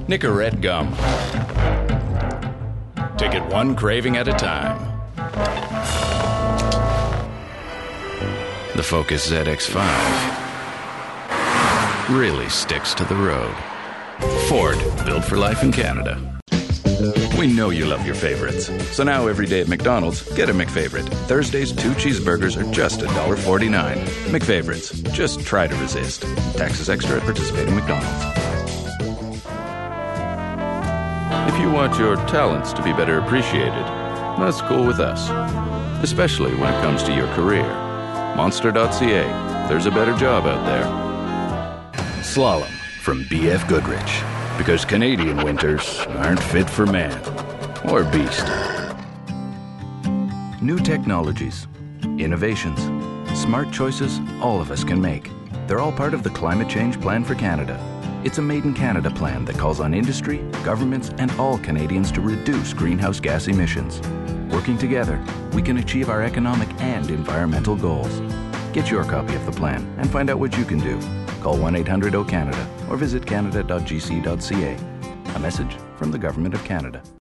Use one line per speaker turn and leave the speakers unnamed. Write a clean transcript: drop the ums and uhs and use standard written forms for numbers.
Nicorette Gum. Take it one craving at a time. The Focus ZX5 really sticks to the road. Ford, built for life in Canada. We know you love your favorites. So now every day at McDonald's, get a McFavorite. Thursdays, 2 cheeseburgers are just $1.49. McFavorites. Just try to resist. Taxes extra at participating McDonald's. If you want your talents to be better appreciated, that's cool with us. Especially when it comes to your career. Monster.ca. There's a better job out there. Slalom from BF Goodrich. Because Canadian winters aren't fit for man or beast. New technologies, innovations, smart choices all of us can make. They're all part of the Climate Change Plan for Canada. It's a Made in Canada plan that calls on industry, governments, and all Canadians to reduce greenhouse gas emissions. Working together, we can achieve our economic and environmental goals. Get your copy of the plan and find out what you can do. Call 1-800-O-CANADA or visit canada.gc.ca. A message from the Government of Canada.